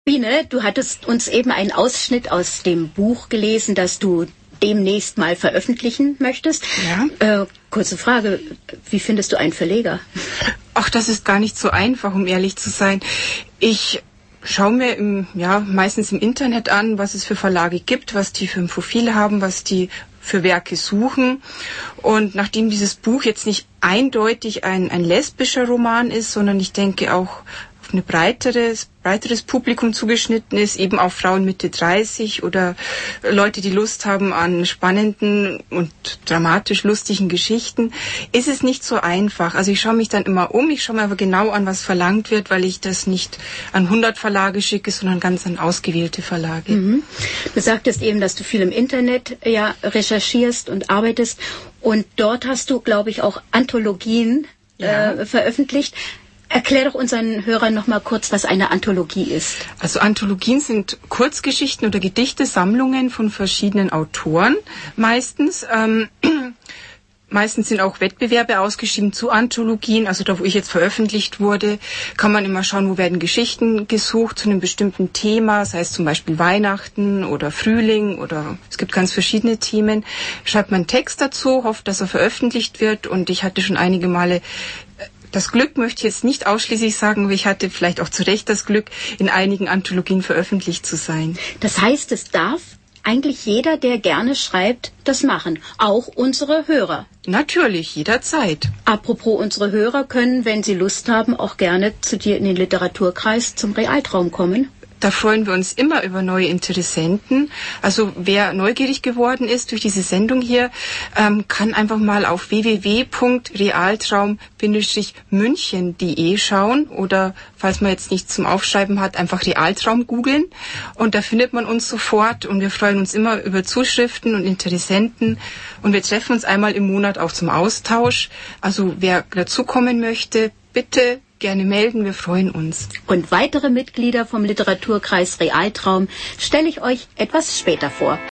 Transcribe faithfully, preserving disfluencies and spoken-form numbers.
Biene, du hattest uns eben einen Ausschnitt aus dem Buch gelesen, das du demnächst mal veröffentlichen möchtest. Ja. Äh, kurze Frage, wie findest du einen Verleger? Ach, das ist gar nicht so einfach, um ehrlich zu sein. Ich schaue mir im, ja, meistens im Internet an, was es für Verlage gibt, was die für ein Profil haben, was die für Werke suchen. Und nachdem dieses Buch jetzt nicht eindeutig ein, ein lesbischer Roman ist, sondern ich denke auch auf ein breiteres, breiteres Publikum zugeschnitten ist, eben auch Frauen Mitte dreißig oder Leute, die Lust haben an spannenden und dramatisch lustigen Geschichten, ist es nicht so einfach. Also ich schaue mich dann immer um, ich schaue mir aber genau an, was verlangt wird, weil ich das nicht an hundert Verlage schicke, sondern ganz an ausgewählte Verlage. Mhm. Du sagtest eben, dass du viel im Internet ja recherchierst und arbeitest und dort hast du, glaube ich, auch Anthologien Ja. äh, veröffentlicht. Erklär doch unseren Hörern noch mal kurz, was eine Anthologie ist. Also Anthologien sind Kurzgeschichten oder Gedichtesammlungen von verschiedenen Autoren meistens. Ähm, meistens sind auch Wettbewerbe ausgeschrieben zu Anthologien. Also da, wo ich jetzt veröffentlicht wurde, kann man immer schauen, wo werden Geschichten gesucht zu einem bestimmten Thema, sei es zum Beispiel Weihnachten oder Frühling oder es gibt ganz verschiedene Themen. Schreibt man einen Text dazu, hofft, dass er veröffentlicht wird und ich hatte schon einige Male das Glück, möchte ich jetzt nicht ausschließlich sagen, aber ich hatte vielleicht auch zu Recht das Glück, in einigen Anthologien veröffentlicht zu sein. Das heißt, es darf eigentlich jeder, der gerne schreibt, das machen. Auch unsere Hörer. Natürlich, jederzeit. Apropos, unsere Hörer können, wenn sie Lust haben, auch gerne zu dir in den Literaturkreis zum Realtraum kommen. Da freuen wir uns immer über neue Interessenten. Also wer neugierig geworden ist durch diese Sendung hier, ähm, kann einfach mal auf w w w punkt realtraum Bindestrich münchen punkt de schauen oder, falls man jetzt nichts zum Aufschreiben hat, einfach Realtraum googeln. Und da findet man uns sofort und wir freuen uns immer über Zuschriften und Interessenten. Und wir treffen uns einmal im Monat auch zum Austausch. Also wer dazukommen möchte, bitte gerne melden, wir freuen uns. Und weitere Mitglieder vom Literaturkreis Realtraum stelle ich euch etwas später vor.